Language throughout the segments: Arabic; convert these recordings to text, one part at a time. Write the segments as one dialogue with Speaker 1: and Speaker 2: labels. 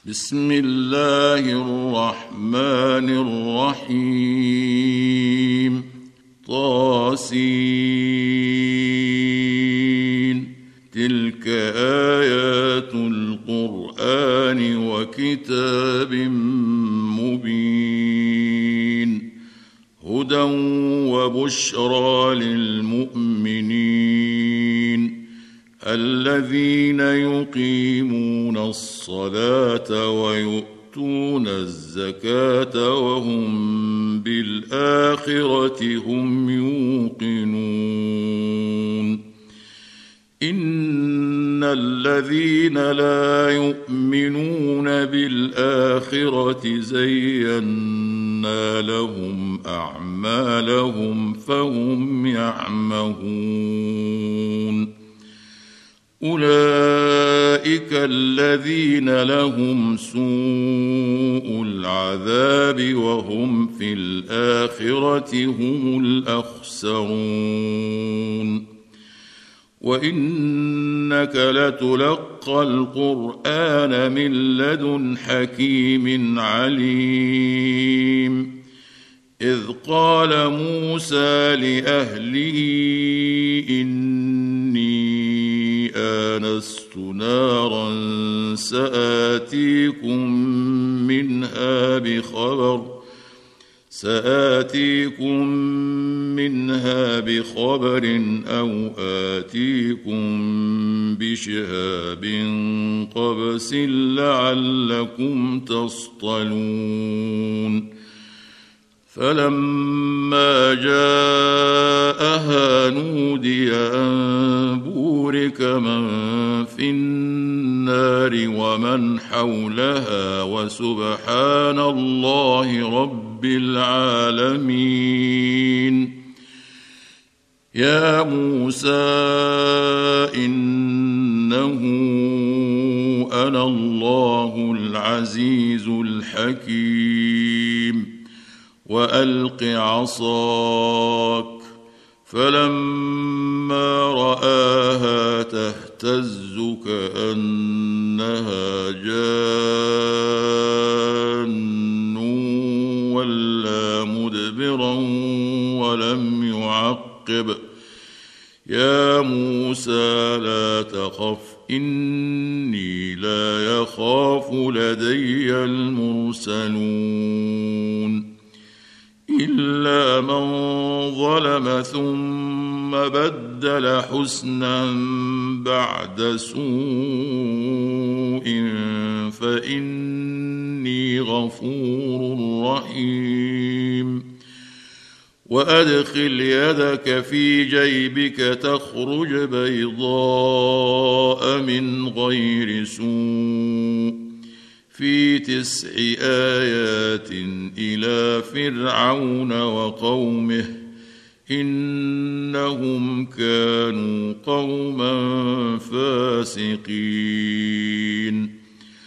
Speaker 1: بسم الله الرحمن الرحيم. طاسين. تلك آيات القرآن وكتاب مبين، هدى وبشرى للمؤمنين الذين يقيمون الصلاة ويؤتون الزكاة وهم بالآخرة هم يوقنون. إن الذين لا يؤمنون بالآخرة زينا لهم أعمالهم فهم يعمهون. أولئك الذين لهم سوء العذاب وهم في الآخرة هم الأخسرون. وإنك لتلقى القرآن من لدن حكيم عليم. إذ قال موسى لأهله إني آنست نارا سآتيكم منها بخبر أو آتيكم بشهاب قبس لعلكم تصطلون. فلما جاءها نودي أن بورك من في النار ومن حولها وسبحان الله رب العالمين. يا موسى إنه أنا الله العزيز الحكيم. وألق عصاك. فلما رآها تهتز كأنها جان ولا مدبرا ولم يعقب. يا موسى لا تخف إني لا يخاف لدي المرسلون. إلا من ظلم ثم بدل حسنا بعد سوء فإني غفور رحيم. وأدخل يدك في جيبك تخرج بيضاء من غير سوء في 9 آيات إلى فرعون وقومه إنهم كانوا قوما فاسقين.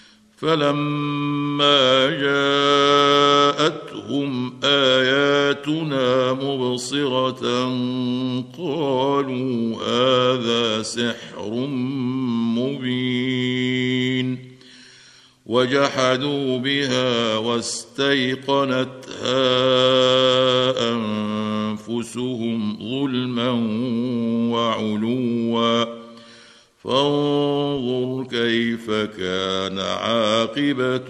Speaker 1: فلما جاءتهم آياتنا مبصرة قالوا هذا سحر مبين. وجحدوا بها واستيقنتها أنفسهم ظلما وعلوا فانظر كيف كان عاقبة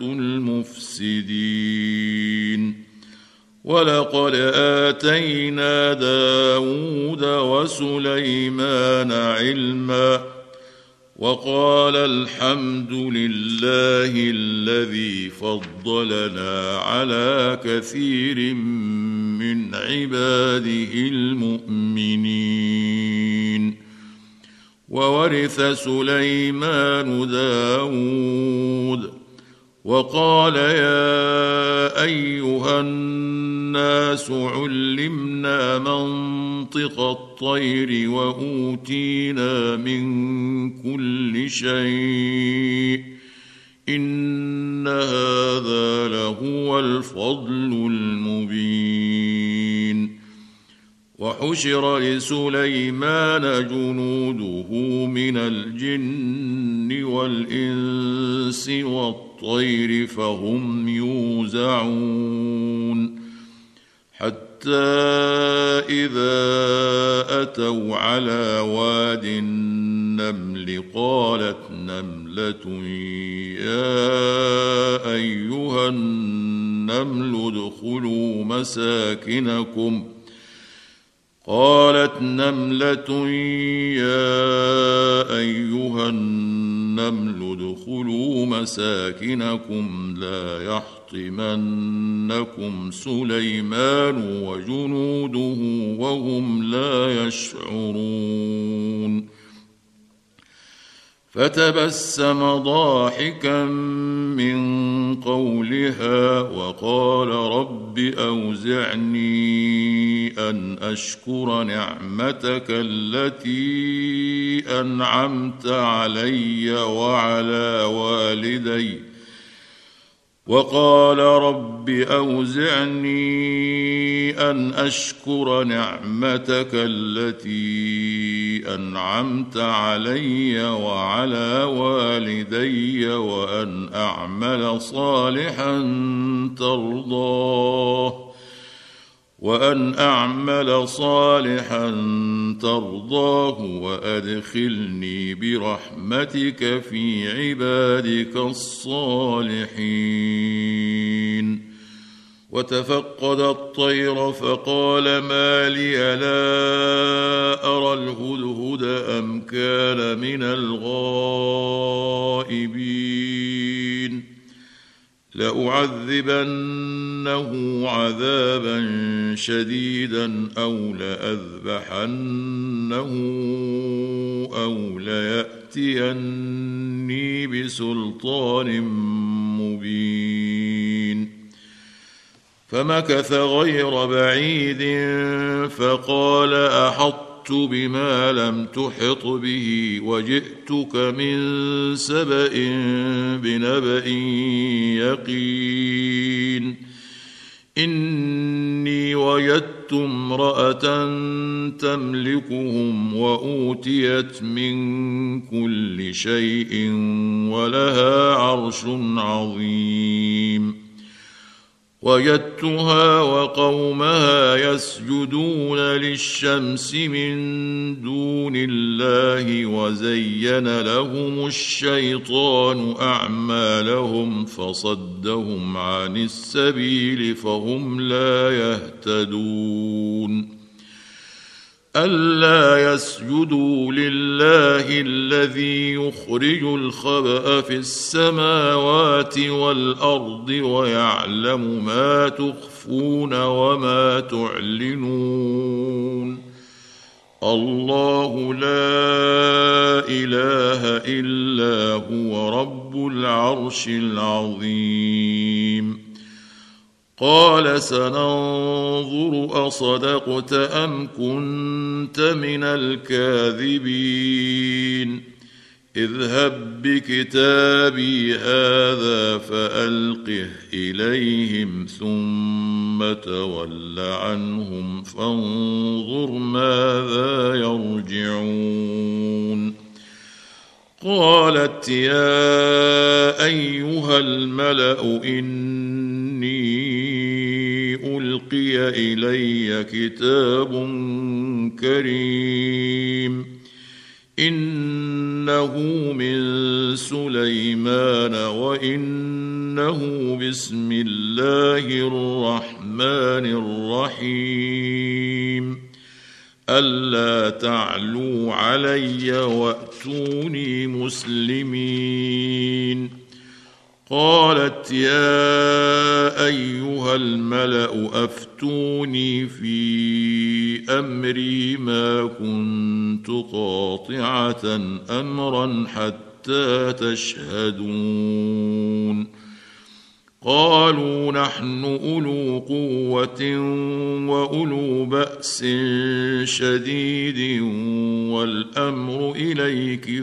Speaker 1: المفسدين. ولقد آتينا داود وسليمان علما وقال الحمد لله الذي فضلنا على كثير من عباده المؤمنين. وورث سليمان داود وقال يا أيها الناس علمنا منطق الطير وأوتينا من كل شيء إن هذا لهو الفضل المبين. وحشر لسليمان جنوده من الجن والإنس والطير فهم يوزعون حتى إذا أتوا على واد النمل قالت نملة يا أيها النمل ادخلوا مساكنكم قالت نملة يا أيها النمل ادخلوا مساكنكم لا يحطمنكم سليمان وجنوده وهم لا يشعرون فتبسم ضاحكا من قولها وقال رب أوزعني أن أشكر نعمتك التي أنعمت علي وعلى والدي وقال رب أوزعني أن أشكر نعمتك التي أنعمت علي وعلى والدي وأن أعمل صالحا ترضاه وأدخلني برحمتك في عبادك الصالحين وتفقد الطير فقال ما لي لا أرى الهدهد أم كان من الغائبين لأعذبنه عذابا شديدا أو لأذبحنه أو ليأتيني بسلطان مبين فمكث غير بعيد فقال أحطت بما لم تحط به وجئتك من سبأ بنبأ يقين إني وجدت امرأة تملكهم وأوتيت من كل شيء ولها عرش عظيم وجدتها وقومها يسجدون للشمس من دون الله وزين لهم الشيطان أعمالهم فصدهم عن السبيل فهم لا يهتدون ألا يسجدوا لله الذي يخرج الخبأ في السماوات والأرض ويعلم ما تخفون وما تعلنون الله لا إله إلا هو رب العرش العظيم قال سننظر أصدقت أم كنت من الكاذبين اذهب بكتابي هذا فألقه إليهم ثم تول عنهم فانظر ماذا يرجعون قالت يا أيها الملأ إني ألقي إلي كتاب كريم إنه من سليمان وإنه بسم الله الرحمن الرحيم ألا تعلوا علي وأتوني مسلمين قالت يا أيها الملأ أفتوني في أمري ما كنت قاطعة أمرا حتى تشهدون قالوا نحن أولو قوة وأولو بأس شديد والأمر إليك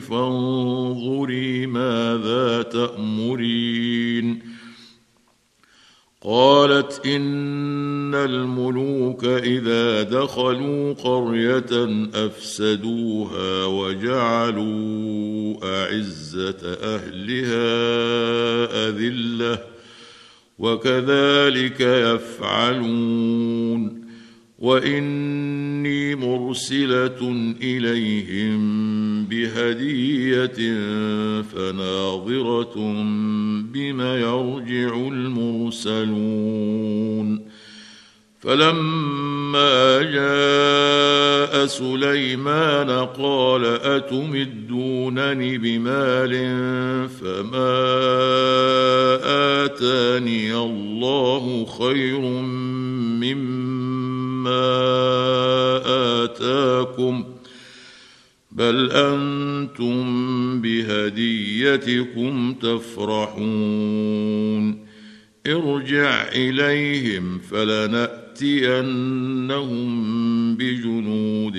Speaker 1: فانظري ماذا تأمرين قالت إن الملوك إذا دخلوا قرية أفسدوها وجعلوا أعزة أهلها أذلة وكذلك يفعلون وإني مرسلة إليهم بهدية فناظرة بما يرجع المرسلون فلما جاء سليمان قال أتمدونني بمال فما آتاني الله خير مما آتاكم بل أنتم بهديتكم تفرحون ارجع إليهم فلنأتينهم بجنود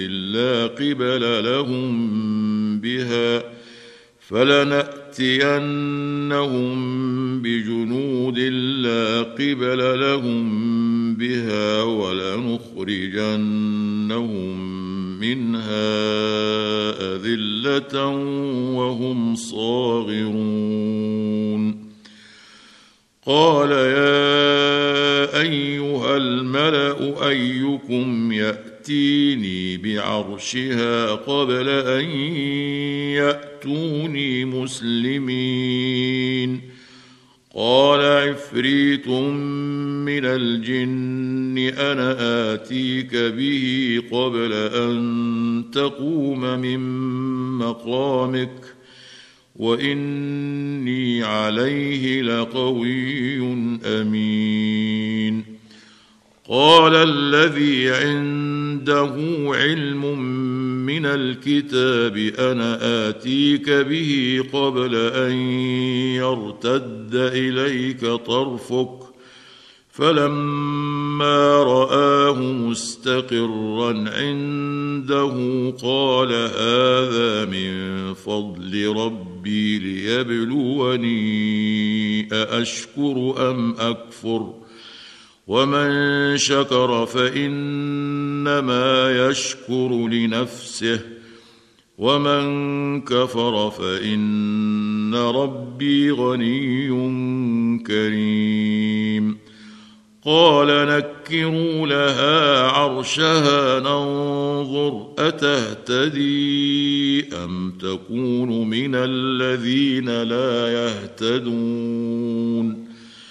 Speaker 1: لا قبل لهم بها ولنخرجنهم منها أذلة وهم صاغرون قال يا أيها الملأ أيكم يأتيني بعرشها قبل أن يأتوني مسلمين قال عفريت من الجن أنا آتيك به قبل أن تقوم من مقامك وإني عليه لقوي أمين قال الذي عنده علم من الكتاب أنا آتيك به قبل أن يرتد إليك طرفك فلما رآه مستقرا عنده قال هذا من فضل ربي ليبلوني أأشكر أم أكفر ومن شكر فإنما يشكر لنفسه ومن كفر فإن ربي غني كريم قال نكروا لها عرشها ننظر أتهتدي أم تكون من الذين لا يهتدون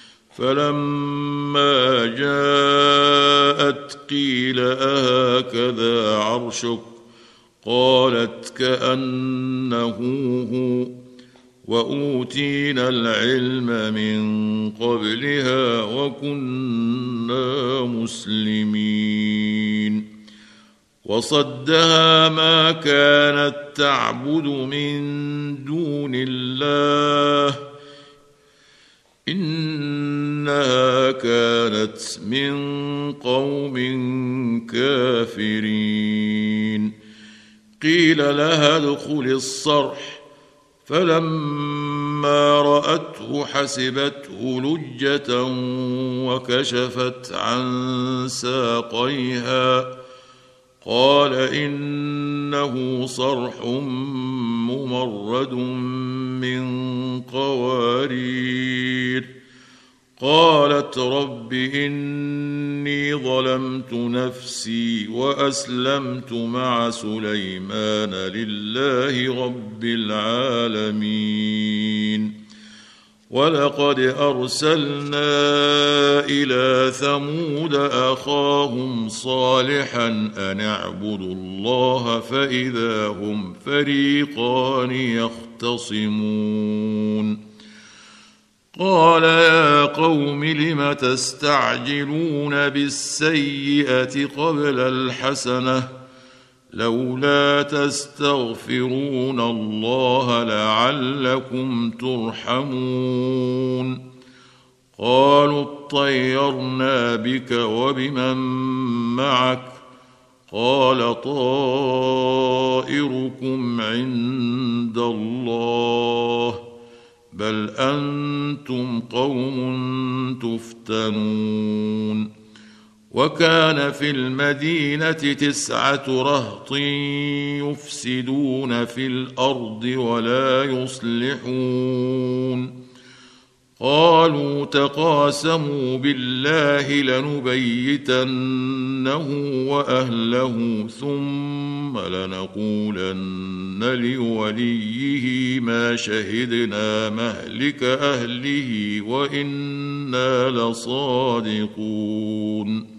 Speaker 1: فلما جاءت قيل أهكذا عرشك قالت كأنه هو وأوتينا العلم من قبلها وكنا مسلمين وصدها ما كانت تعبد من دون الله إنها كانت من قوم كافرين قيل لها ادخل الصرح فلما رأته حسبته لجة وكشفت عن ساقيها قال إنه صرح ممرد من قوارير قالت رب إني ظلمت نفسي وأسلمت مع سليمان لله رب العالمين ولقد أرسلنا إلى ثمود أخاهم صالحا أن اعبدوا الله فإذا هم فريقان يختصمون قال يا قوم لم تستعجلون بالسيئة قبل الحسنة لولا تستغفرون الله لعلكم ترحمون قالوا اطيرنا بك وبمن معك قال طائركم عند الله بل أنتم قوم تفتنون. وكان في المدينة 9 رهط يفسدون في الأرض ولا يصلحون. قالوا تقاسموا بالله لنبيتنه وأهله ثم لنقولن لوليه ما شهدنا مهلك أهله وإنا لصادقون.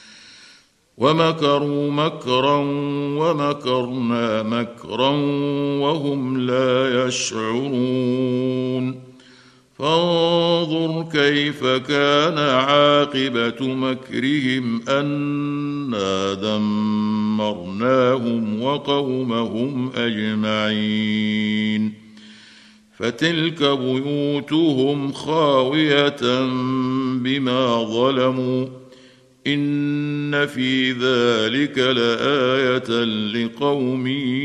Speaker 1: ومكروا مكرا ومكرنا مكرا وهم لا يشعرون. فانظر كيف كان عاقبة مكرهم أنا دمرناهم وقومهم أجمعين. فتلك بيوتهم خاوية بما ظلموا إن في ذلك لآية لقوم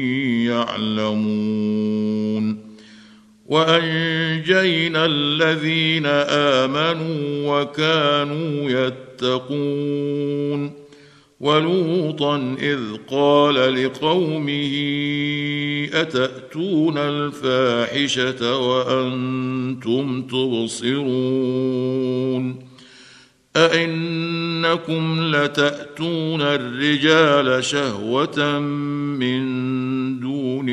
Speaker 1: يعلمون. وأنجينا الذين آمنوا وكانوا يتقون. ولوطا إذ قال لقومه أتأتون الفاحشة وأنتم تبصرون أئنكم لتأتون الرجال شهوة من دون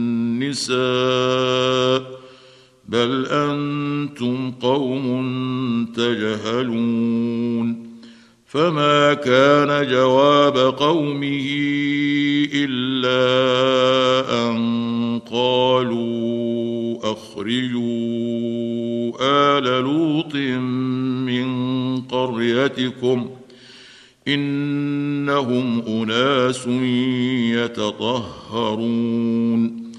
Speaker 1: النساء بل أنتم قوم تجهلون. فما كان جواب قومه إلا أن قالوا أخرجوا آل لوط من قريتكم إنهم أناس يتطهرون.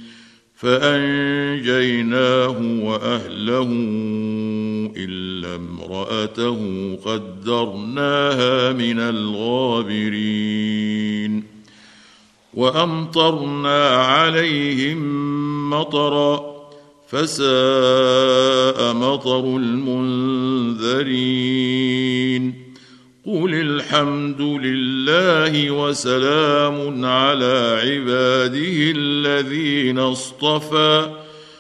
Speaker 1: فأنجيناه وأهله إلا امرأته قدرناها من الغابرين. وأمطرنا عليهم مطرا فساء مطر المنذرين. قل الحمد لله وسلام على عباده الذين اصطفى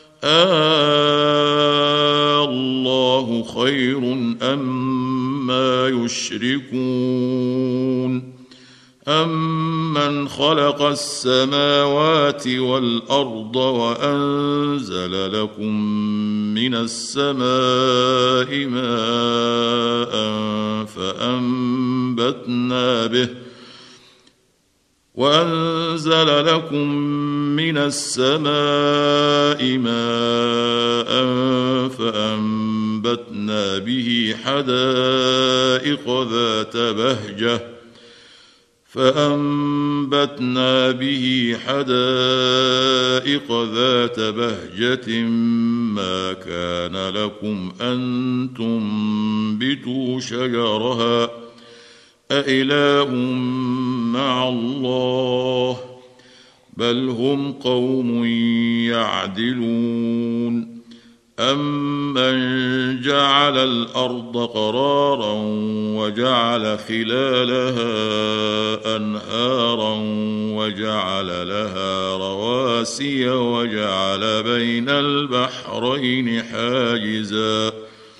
Speaker 1: الله خير أما يشركون. أمن خلق السماوات والأرض وأنزل لكم من السماء ماء فأنبتنا به حدائق ذات بهجة ما كان لكم أن تنبتوا شجرها أإله مع الله بل هم قوم يعدلون. أمن جعل الأرض قرارا وجعل خلالها أنهارا وجعل لها رواسي وجعل بين البحرين حاجزا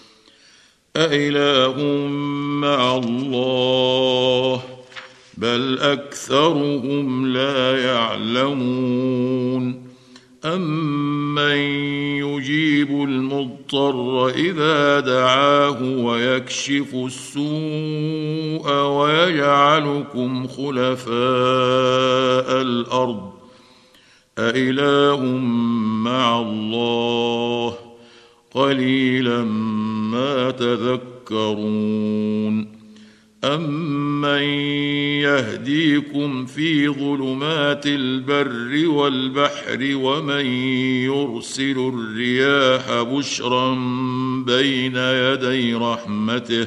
Speaker 1: أإله مع الله بل أكثرهم لا يعلمون. أمن يجيب المضطر إذا دعاه ويكشف السوء ويجعلكم خلفاء الأرض أإله مع الله قليلا ما تذكرون. أمن يهديكم في ظلمات البر والبحر ومن يرسل الرياح بشرا بين يدي رحمته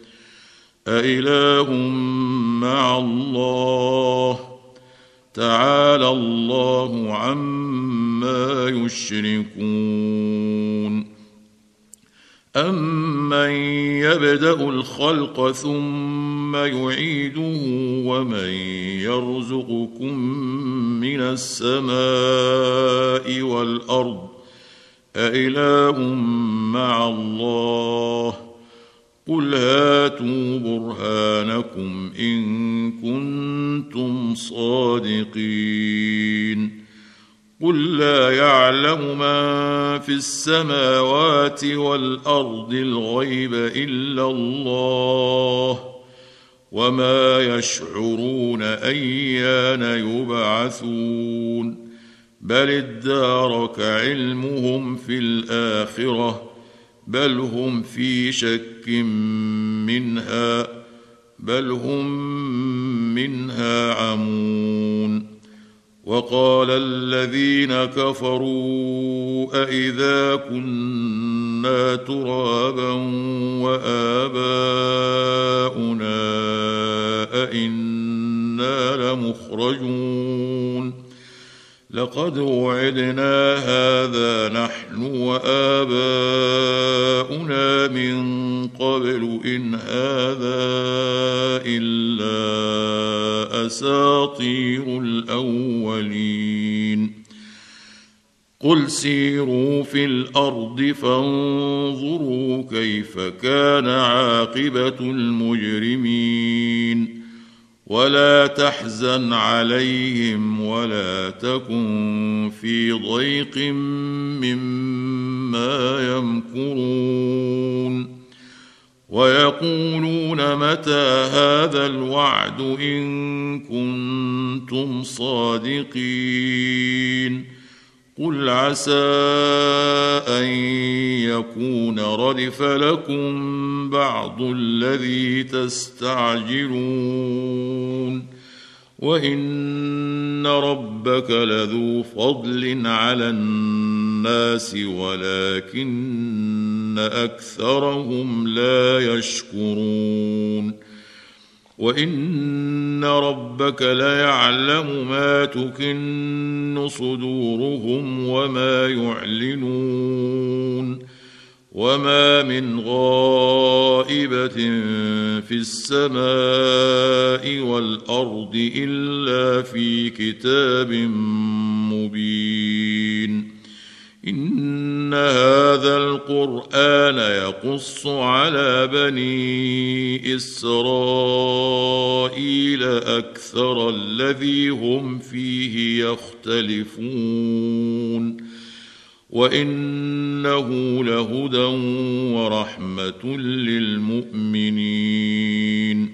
Speaker 1: أإله مع الله تعالى الله عما يشركون. أمن يبدأ الخلق ثم يعيده ومن يرزقكم من السماء والأرض أإله مع الله قل هاتوا برهانكم إن كنتم صادقين قل لا يعلم من في السماوات والأرض الغيب إلا الله وما يشعرون أيان يبعثون بل ادارك علمهم في الآخرة بل هم في شك منها بل هم منها عمون وقال الذين كفروا أإذا كنا ترابا وآباؤنا أإنا لمخرجون لقد وعدنا هذا نحن وآباؤنا من قبل إن هذا إلا أساطير الأولين قل سيروا في الأرض فانظروا كيف كان عاقبة المجرمين ولا تحزن عليهم ولا تكن في ضيق مما يمكرون ويقولون متى هذا الوعد إن كنتم صادقين قل عسى أن يكون ردف لكم بعض الذي تستعجلون وإن ربك لذو فضل على الناس ولكن أكثرهم لا يشكرون وإن ربك ليعلم ما تكن صدورهم وما يعلنون وما من غائبة في السماء والأرض إلا في كتاب مبين إن هذا القرآن يقص على بني إسرائيل أكثر الذي هم فيه يختلفون وإنه لهدى ورحمة للمؤمنين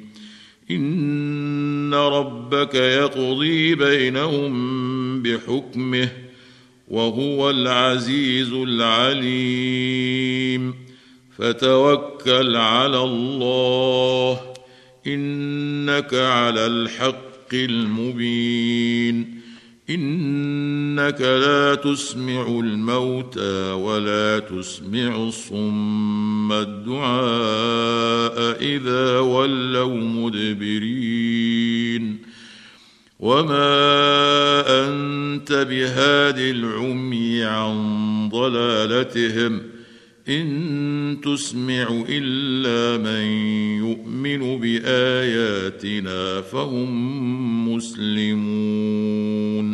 Speaker 1: إن ربك يقضي بينهم بحكمه وهو العزيز العليم فتوكل على الله إنك على الحق المبين إنك لا تسمع الموتى ولا تسمع الصم الدعاء إذا ولوا مدبرين وما أنت بهاد العمي عن ضلالتهم إن تسمع إلا من يؤمن بآياتنا فهم مسلمون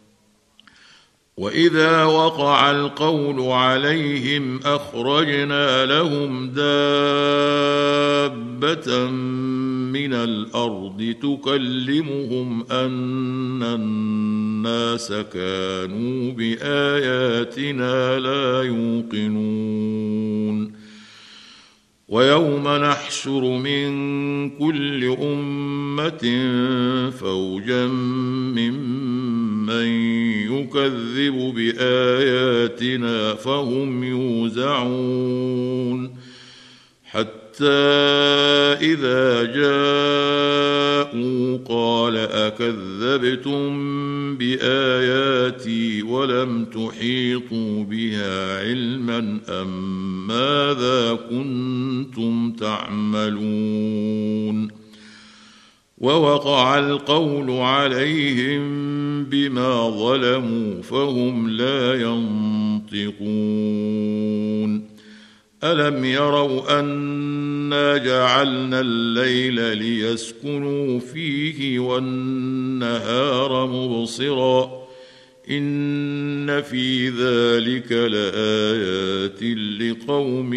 Speaker 1: وإذا وقع القول عليهم أخرجنا لهم دابة من الأرض تكلمهم أن الناس كانوا بآياتنا لا يوقنون ويوم نحشر من كل أمة فوجا ممن يكذب بآياتنا فهم يوزعون حتى إذا جاءوا قال أكذبتم بآياتي ولم تحيطوا بها علما أم ماذا كنتم تعملون ووقع القول عليهم بما ظلموا فهم لا ينطقون ألم يروا أنا جعلنا الليل ليسكنوا فيه والنهار مبصرا إن في ذلك لآيات لقوم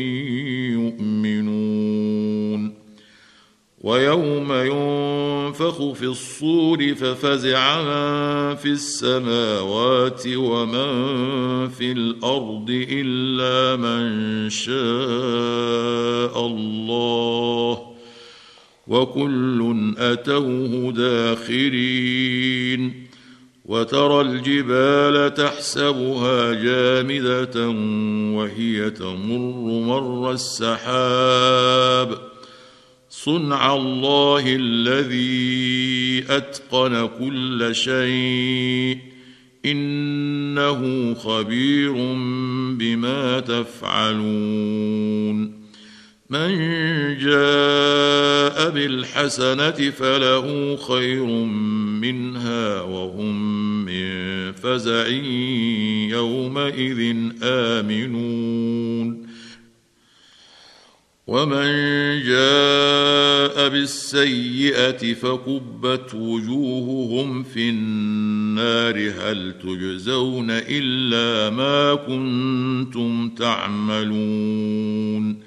Speaker 1: يؤمنون ويوم ينفخ في الصور ففزع من في السماوات ومن في الأرض إلا من شاء الله وكل أتوه داخرين وترى الجبال تحسبها جامدة وهي تمر مر السحاب صنع الله الذي أتقن كل شيء إنه خبير بما تفعلون من جاء بالحسنة فله خير منها وهم من فزع يومئذ آمنون ومن جاء بالسيئة فكبت وجوههم في النار هل تجزون إلا ما كنتم تعملون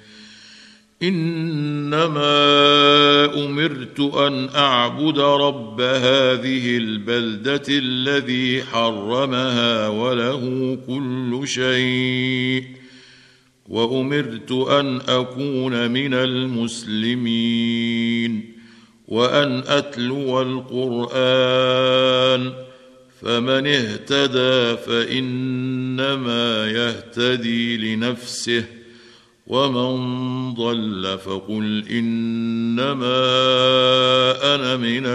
Speaker 1: إنما أمرت أن أعبد رب هذه البلدة الذي حرمها وله كل شيء وأمرت أن أكون من المسلمين وأن أتلو القرآن فمن اهتدى فإنما يهتدي لنفسه ومن ضل فقل إنما أنا من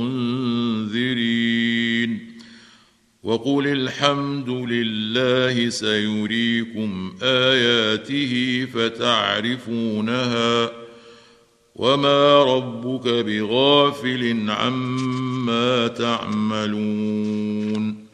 Speaker 1: المنذرين وقل الحمد لله سيريكم آياته فتعرفونها وما ربك بغافل عما تعملون